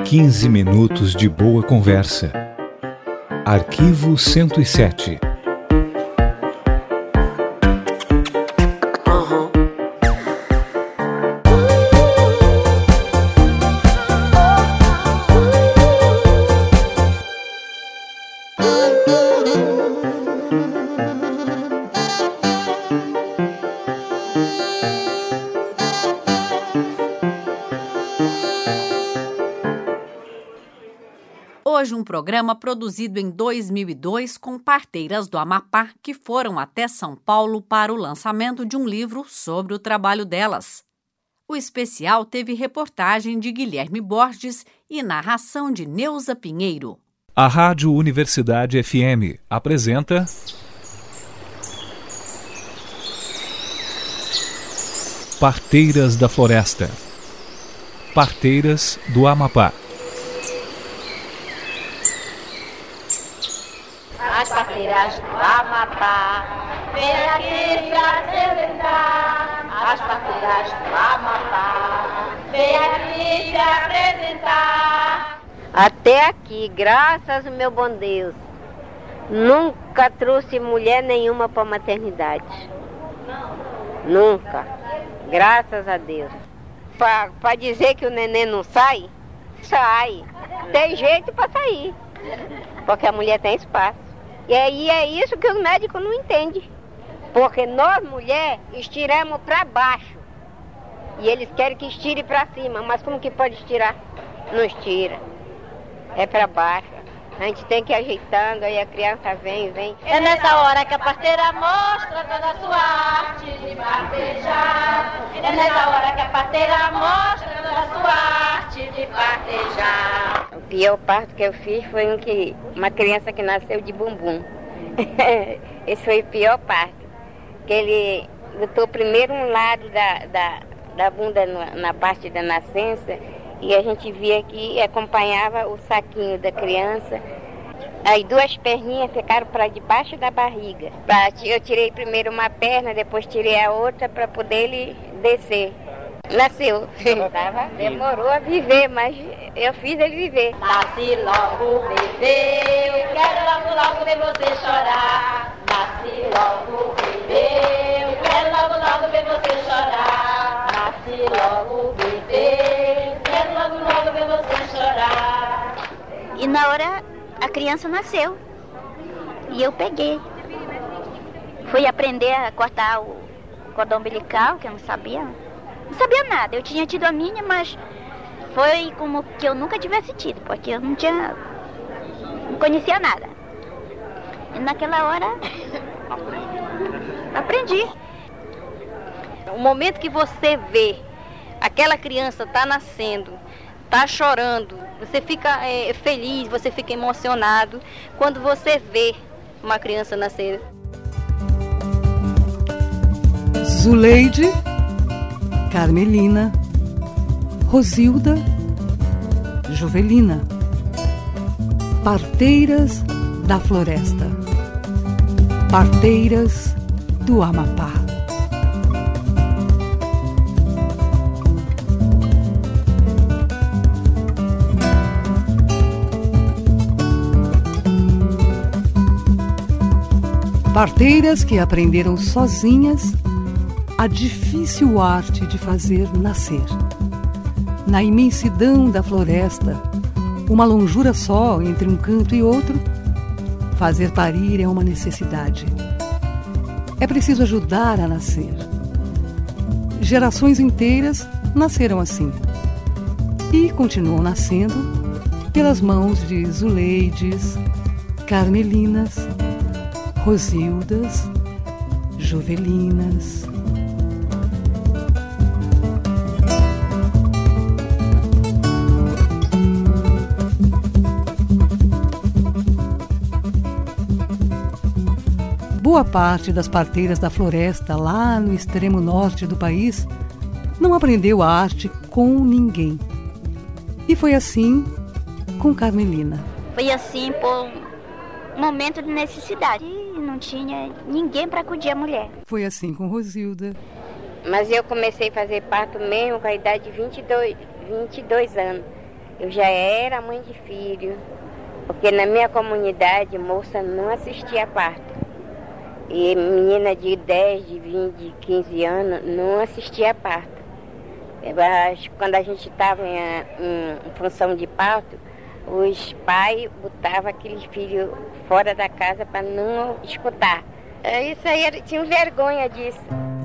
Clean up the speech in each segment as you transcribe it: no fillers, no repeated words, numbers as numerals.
15 minutos de boa conversa. Arquivo 107. Hoje um programa produzido em 2002 com parteiras do Amapá que foram até São Paulo para o lançamento de um livro sobre o trabalho delas. O especial teve reportagem de Guilherme Borges e narração de Neuza Pinheiro. A Rádio Universidade FM apresenta Parteiras da Floresta. Parteiras do Amapá. As parteiras do Amapá, vem aqui se apresentar. As parteiras do Amapá, vem aqui se apresentar. Até aqui, graças ao meu bom Deus, nunca trouxe mulher nenhuma para a maternidade. Nunca, graças a Deus. Para dizer que o neném não sai, sai. Tem jeito para sair, porque a mulher tem espaço. E aí é isso que os médicos não entendem. Porque nós, mulher, estiramos para baixo. E eles querem que estire para cima. Mas como que pode estirar? Não estira. É para baixo. A gente tem que ir ajeitando, aí a criança vem. É nessa hora que a parteira mostra toda a sua arte de partejar. É nessa hora que a parteira mostra toda a sua arte de partejar. O pior parto que eu fiz foi uma criança que nasceu de bumbum. Esse foi o pior parto. Que ele botou primeiro um lado da bunda na parte da nascença e a gente via que acompanhava o saquinho da criança. As duas perninhas ficaram para debaixo da barriga. Eu tirei primeiro uma perna, depois tirei a outra para poder ele descer. Nasceu. Demorou a viver, mas eu fiz ele viver. Nasce logo, bebê, eu quero logo, logo ver você chorar. Nasce logo, bebê, eu quero logo, logo ver você chorar. Nasce logo, bebê, eu quero logo, logo ver você chorar. E na hora a criança nasceu e eu peguei. Fui aprender a cortar o cordão umbilical, que eu não sabia. Não sabia nada, eu tinha tido a minha, mas foi como que eu nunca tivesse tido, porque eu não conhecia nada. E naquela hora, aprendi. O momento que você vê aquela criança tá nascendo, tá chorando, você fica feliz, você fica emocionado quando você vê uma criança nascer. Zuleide, Carmelina, Rosilda, Jovelina. Parteiras da Floresta. Parteiras do Amapá. Parteiras que aprenderam sozinhas a difícil arte de fazer nascer. Na imensidão da floresta, uma longura só entre um canto e outro, fazer parir é uma necessidade. É preciso ajudar a nascer. Gerações inteiras nasceram assim e continuam nascendo pelas mãos de Zuleides, Carmelinas, Rosildas, Jovelinas. Boa parte das parteiras da floresta, lá no extremo norte do país, não aprendeu a arte com ninguém. E foi assim com Carmelina. Foi assim por um momento de necessidade. E não tinha ninguém para acudir a mulher. Foi assim com Rosilda. Mas eu comecei a fazer parto mesmo com a idade de 22 anos. Eu já era mãe de filho, porque na minha comunidade moça não assistia a parto. E menina de 10, de 20, de 15 anos não assistia a parto. Quando a gente estava em função de parto, os pais botavam aqueles filhos fora da casa para não escutar. Isso aí, tinha vergonha disso.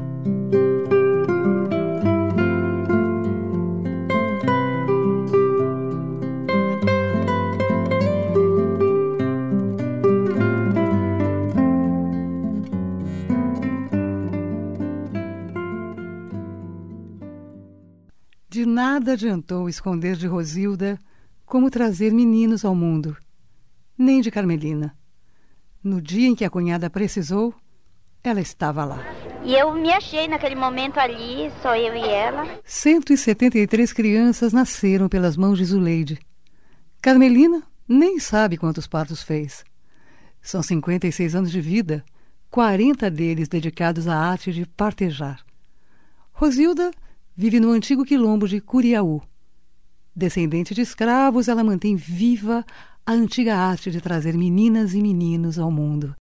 De nada adiantou esconder de Rosilda como trazer meninos ao mundo, nem de Carmelina. No dia em que a cunhada precisou, ela estava lá. E eu me achei naquele momento ali, só eu e ela. 173 crianças nasceram pelas mãos de Zuleide. Carmelina nem sabe quantos partos fez. São 56 anos de vida, 40 deles dedicados à arte de partejar. Rosilda vive no antigo quilombo de Curiaú. Descendente de escravos, ela mantém viva a antiga arte de trazer meninas e meninos ao mundo.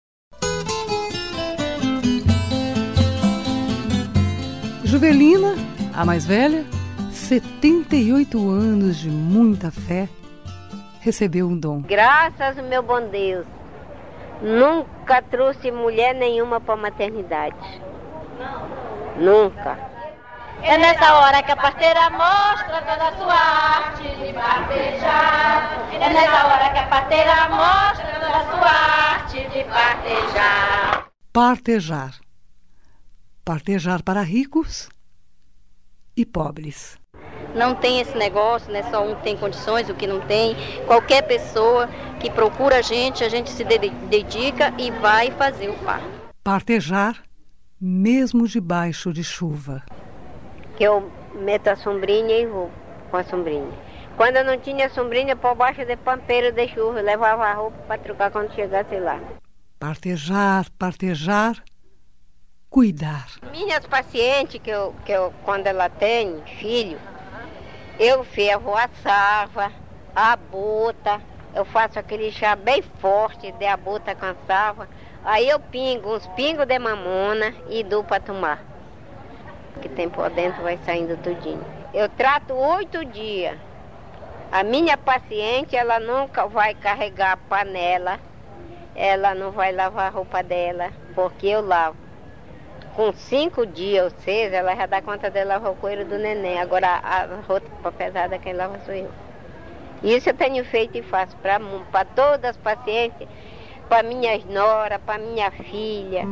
Juvelina, a mais velha, 78 anos de muita fé, recebeu um dom. Graças ao meu bom Deus, nunca trouxe mulher nenhuma para a maternidade. Nunca. É nessa hora que a parteira mostra toda a sua arte de partejar. É nessa hora que a parteira mostra toda a sua arte de partejar. Partejar. Partejar para ricos e pobres. Não tem esse negócio, né? Só um tem condições, o que não tem. Qualquer pessoa que procura a gente se dedica e vai fazer o parto. Partejar, mesmo debaixo de chuva. Que eu meto a sombrinha e vou com a sombrinha. Quando eu não tinha sombrinha, por baixo de pampeiro de chuva, eu levava a roupa para trocar quando chegasse lá. Partejar, partejar, cuidar. Minhas pacientes, que eu quando ela tem filho, eu fervo a sava, a bota, eu faço aquele chá bem forte de a bota com a sava, aí eu pingo uns pingos de mamona e dou para tomar. Que tem por dentro vai saindo tudinho. Eu trato 8 dias. A minha paciente, ela nunca vai carregar a panela, ela não vai lavar a roupa dela, porque eu lavo. Com 5 dias ou 6, ela já dá conta de lavar o coelho do neném. Agora a roupa pesada quem lava sou eu. Isso eu tenho feito e faço para todas as pacientes, para minhas noras, para minha filha.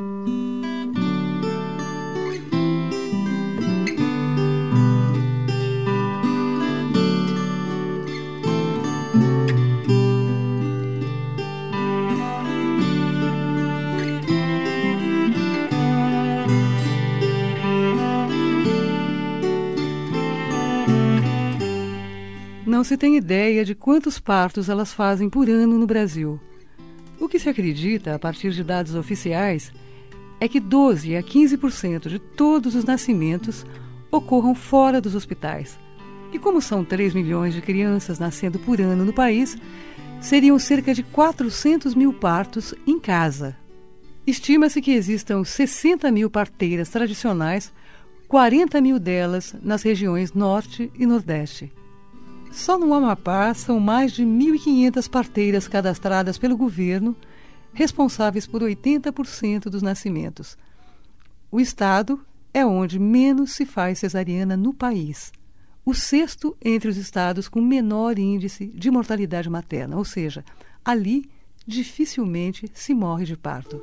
Não se tem ideia de quantos partos elas fazem por ano no Brasil. O que se acredita, a partir de dados oficiais, é que 12 a 15% de todos os nascimentos ocorram fora dos hospitais. E como são 3 milhões de crianças nascendo por ano no país, seriam cerca de 400 mil partos em casa. Estima-se que existam 60 mil parteiras tradicionais, 40 mil delas nas regiões Norte e Nordeste. Só no Amapá são mais de 1.500 parteiras cadastradas pelo governo, responsáveis por 80% dos nascimentos. O estado é onde menos se faz cesariana no país. O 6º entre os estados com menor índice de mortalidade materna, ou seja, ali dificilmente se morre de parto.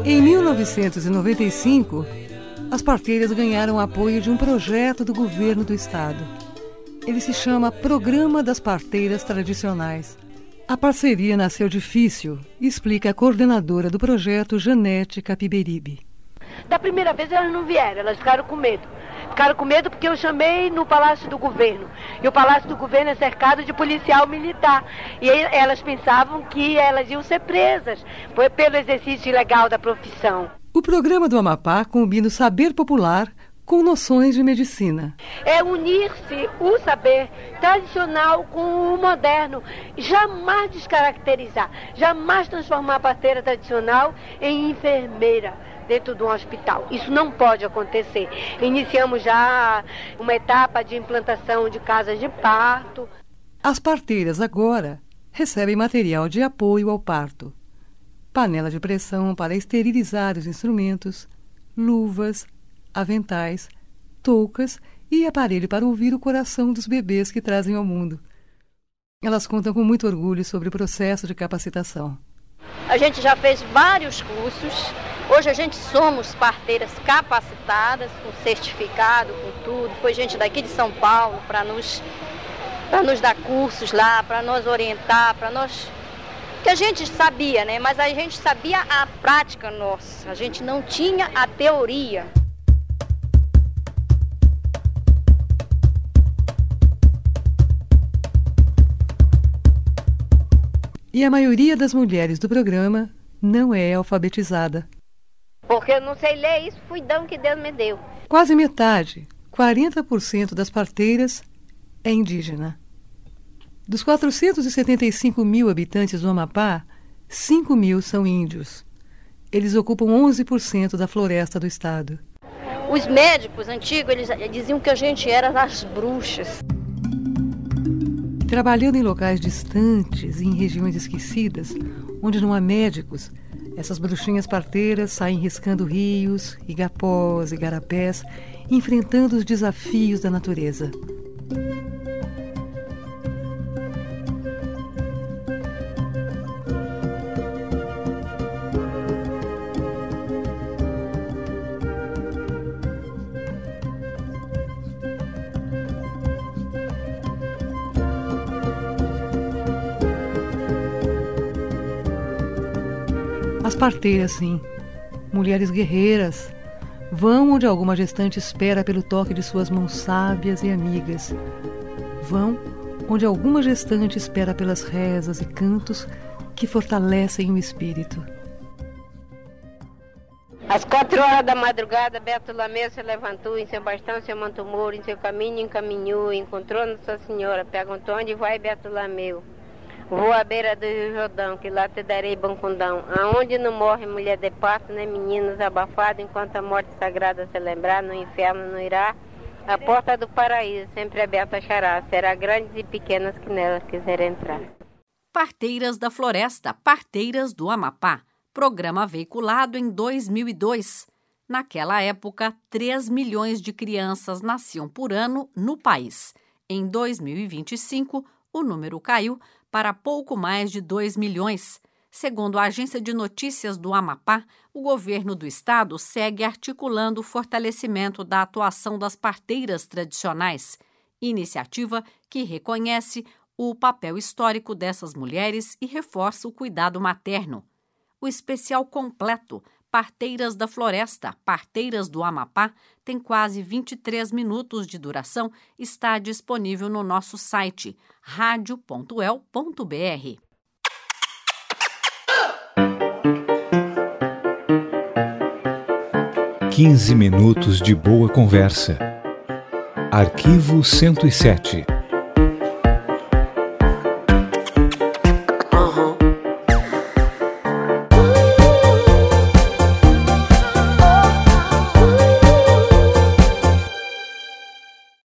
Em 1995, as parteiras ganharam apoio de um projeto do governo do estado. Ele se chama Programa das Parteiras Tradicionais. A parceria nasceu difícil, explica a coordenadora do projeto, Janete Capiberibe. Da primeira vez elas não vieram, elas ficaram com medo. Ficaram com medo porque eu chamei no Palácio do Governo. E o Palácio do Governo é cercado de policial militar. E elas pensavam que elas iam ser presas pelo exercício ilegal da profissão. O programa do Amapá combina o saber popular com noções de medicina. É unir-se o saber tradicional com o moderno. Jamais descaracterizar, jamais transformar a parteira tradicional em enfermeira dentro de um hospital. Isso não pode acontecer. Iniciamos já uma etapa de implantação de casas de parto. As parteiras agora recebem material de apoio ao parto. Panela de pressão para esterilizar os instrumentos, luvas, aventais, toucas e aparelho para ouvir o coração dos bebês que trazem ao mundo. Elas contam com muito orgulho sobre o processo de capacitação. A gente já fez vários cursos. Hoje a gente somos parteiras capacitadas, com certificado, com tudo. Foi gente daqui de São Paulo para nos dar cursos lá, para nos orientar, para nós... Que a gente sabia, né? Mas a gente sabia a prática nossa. A gente não tinha a teoria. E a maioria das mulheres do programa não é alfabetizada. Porque eu não sei ler, isso foi dom que Deus me deu. Quase metade, 40% das parteiras é indígena. Dos 475 mil habitantes do Amapá, 5 mil são índios. Eles ocupam 11% da floresta do estado. Os médicos antigos, eles diziam que a gente era das bruxas. Trabalhando em locais distantes e em regiões esquecidas, onde não há médicos, essas bruxinhas parteiras saem riscando rios, igapós e igarapés, enfrentando os desafios da natureza. As parteiras, sim, mulheres guerreiras, vão onde alguma gestante espera pelo toque de suas mãos sábias e amigas. Vão onde alguma gestante espera pelas rezas e cantos que fortalecem o espírito. Às 4 horas da madrugada, Beto Lameu se levantou, em seu bastão, seu manto moro, em seu caminho encaminhou, encontrou Nossa Senhora, perguntou onde vai Beto Lameu. Vou à beira do Rio Jordão, que lá te darei bom condão. Aonde não morre mulher de parto, nem meninos abafados, enquanto a morte sagrada se lembrar, no inferno não irá. A porta do paraíso sempre aberta achará, será grandes e pequenas que nela quiserem entrar. Parteiras da Floresta, Parteiras do Amapá. Programa veiculado em 2002. Naquela época, 3 milhões de crianças nasciam por ano no país. Em 2025, o número caiu para pouco mais de 2 milhões. Segundo a Agência de Notícias do Amapá, o governo do estado segue articulando o fortalecimento da atuação das parteiras tradicionais, iniciativa que reconhece o papel histórico dessas mulheres e reforça o cuidado materno. O especial completo Parteiras da Floresta, Parteiras do Amapá, tem quase 23 minutos de duração, está disponível no nosso site radio.el.br. 15 minutos de boa conversa. Arquivo 107.